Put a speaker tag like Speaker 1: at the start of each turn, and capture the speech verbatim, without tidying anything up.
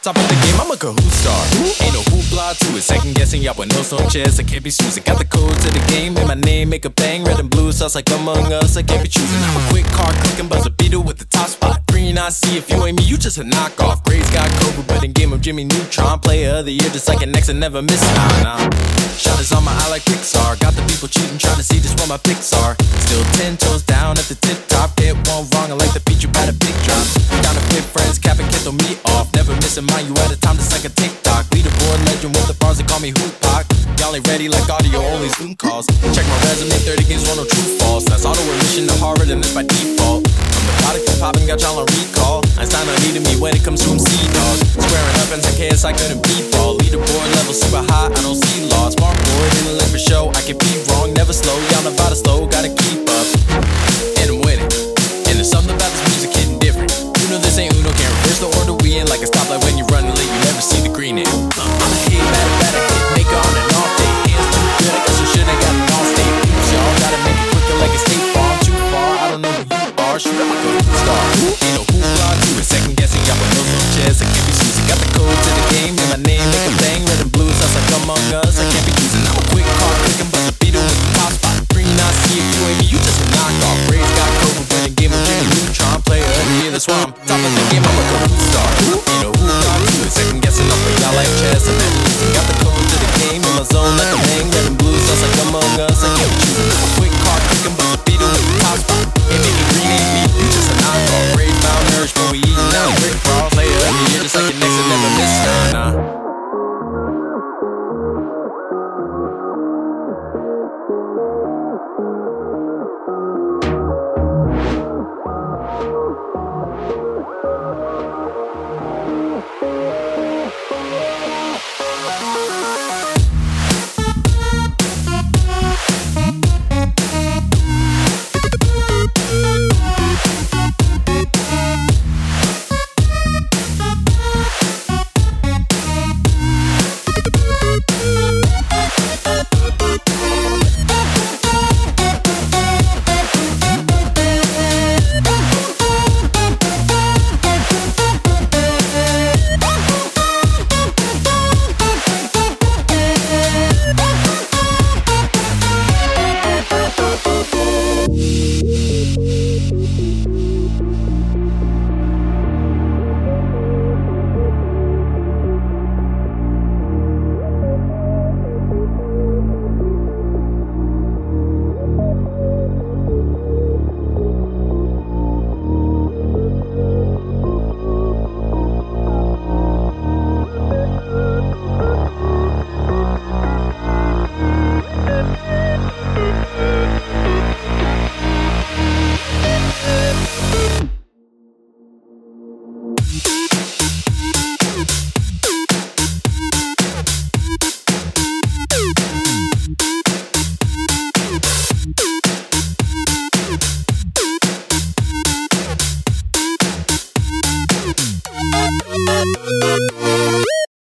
Speaker 1: Top of the game, I'm a Kahoot star. Ain't no hoopla to it. Second guessing y'all with no song chess. I can't be Susan. Got the code to the game. In my name, make a bang. Red and blue sauce like Among Us. I can't be choosing. I'm a quick car clicking buzzer beater with the top spot. Green I see. If you ain't me, you just a knockoff. Gray's got Cobra, but in game of Jimmy Neutron. Player of the year, just like an X and never miss. Nah, nah. Shot is on my eye like Pixar. Got the people cheating, trying to see just what my picks are. Still ten toes down at the tip top. Get one wrong, I like the beat you at a big drop. Down to fit friends, cap and throw me off. Never missing mine, you at a time just like a TikTok. Leaderboard legend with the bars, they call me Hoopak. Y'all ain't ready like audio, only Zoom calls. Check my resume, thirty games, one no true false. That's auto admission to Harvard and it's by default. I'm the product of popping, got y'all on recall. Einstein not needing me when it comes to M C, dog. Squaring up and K S, I couldn't be ball. Leaderboard level super high, I don't see loss. Smart boy, in the liquor show, I can be wrong, never slow. Y'all Nevada slow, gotta keep up. And I'm winning. And there's something about this music hitting different. You know this ain't Uno, can't reverse the order we in. Like a stoplight when you're running late, you never see the green in.